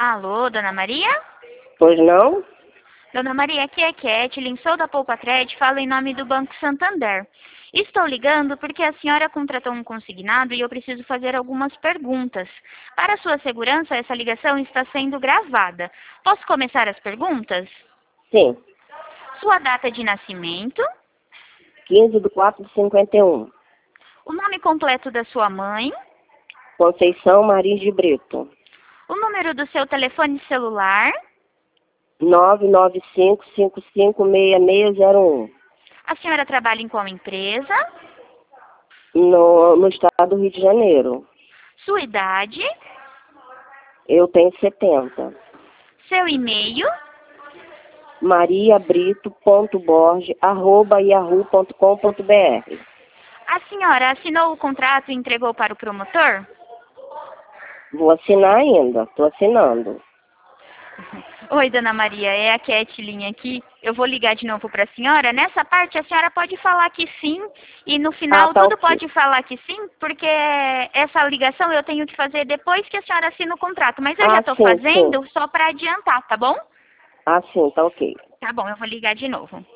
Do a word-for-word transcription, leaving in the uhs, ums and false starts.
Alô, Dona Maria? Pois não? Dona Maria, aqui é Kathleen, sou da Poupatred, falo em nome do Banco Santander. Estou ligando porque a senhora contratou um consignado e eu preciso fazer algumas perguntas. Para sua segurança, essa ligação está sendo gravada. Posso começar as perguntas? Sim. Sua data de nascimento, quinze de quatro de cinquenta e um. o nome completo da sua mãe, Conceição Maris de Brito. o número do seu telefone celular, nove nove cinco, cinco cinco, seis seis zero um. a senhora trabalha em qual empresa, No, no estado do Rio de Janeiro. sua idade, Eu tenho setenta. seu e-mail, mariabrito.borges, arroba yahoo ponto com ponto br. a senhora assinou o contrato e entregou para o promotor? Vou assinar ainda, estou assinando. Oi, Dona Maria, é a Kathleen aqui. Eu vou ligar de novo para a senhora. Nessa parte, a senhora pode falar que sim, e no final Ah, tá tudo ok. pode falar que sim, porque essa ligação eu tenho que fazer depois que a senhora assina o contrato. Mas eu já Ah, estou sim, fazendo sim. só para adiantar, tá bom? Ah, sim, tá ok. Tá bom, eu vou ligar de novo.